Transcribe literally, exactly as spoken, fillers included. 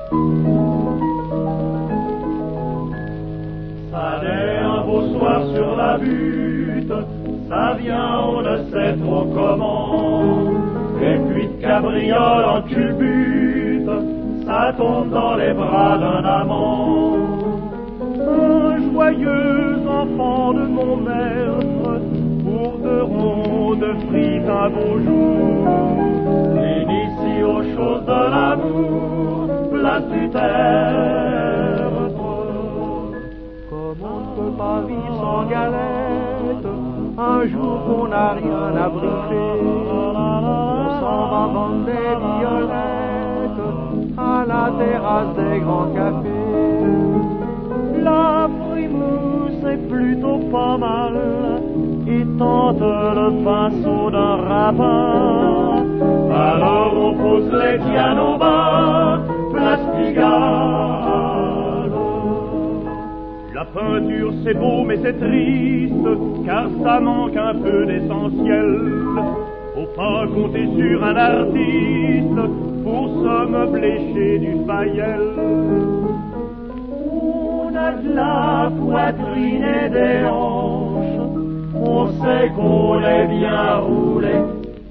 Ça naît un beau soir sur la butte, ça vient on ne sait trop comment, et puis de cabriole en culbute, ça tombe dans les bras d'un amant. Un joyeux enfant de mon maître, pour de ronds de frites un beau jour, l'initie aux choses de l'amour, place du tertre. Comme on ne peut pas vivre sans galette, un jour qu'on n'a rien à brûler, on s'en va vendre des violettes à la terrasse des grands cafés. La frimousse est plutôt pas mal et tente le pinceau d'un rapin. Alors on pose les pianos bas, place Pigalle. La peinture c'est beau mais c'est triste, car ça manque un peu d'essentiel. Faut pas compter sur un artiste pour se meubler chez du Fayel. On a de la poitrine et des hanches, on sait qu'on est bien roulé.